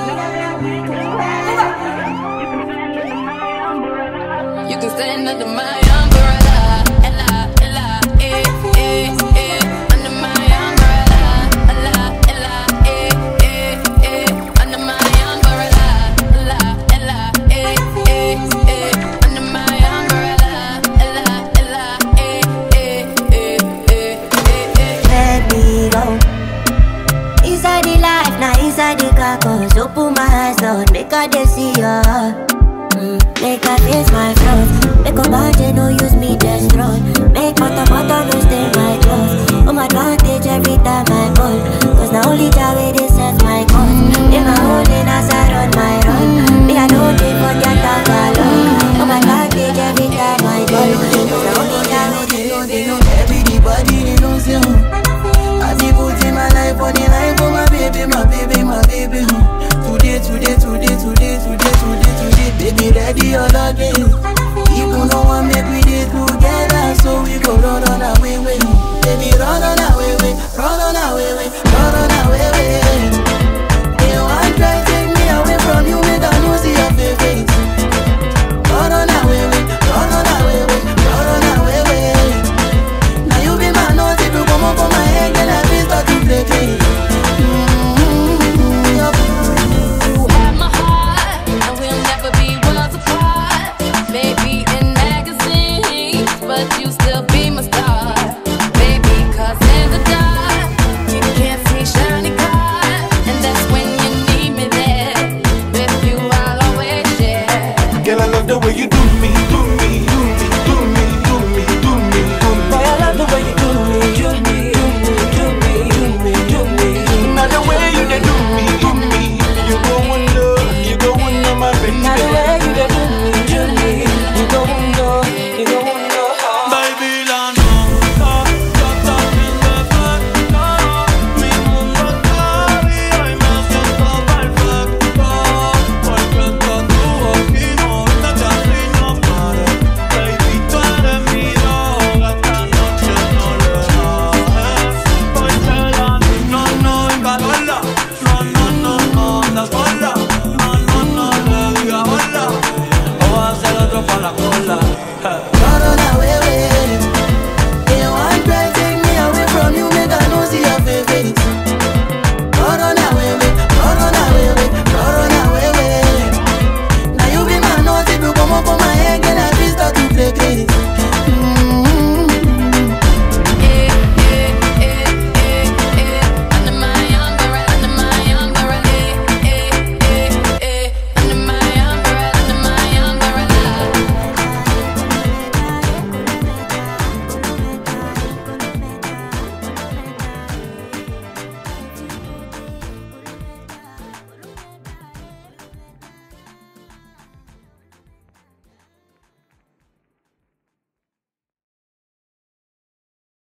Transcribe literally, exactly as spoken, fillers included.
You can stand under my umbrella, Ella, Ella, eh, eh, eh. Under my umbrella, Ella, Ella, eh, eh, eh. Under my umbrella, Ella, Ella, eh, eh, eh. Under my umbrella, Ella, Ella, eh, eh, eh, eh, eh. Let me go. Inside the life, now inside the carcass. Open my eyes, Lord, make I dey see ya. Mm, make I face my flaws. Make a mountain, no use me destroy. Make butter, butter, no stain my clothes. On my advantage every time I call.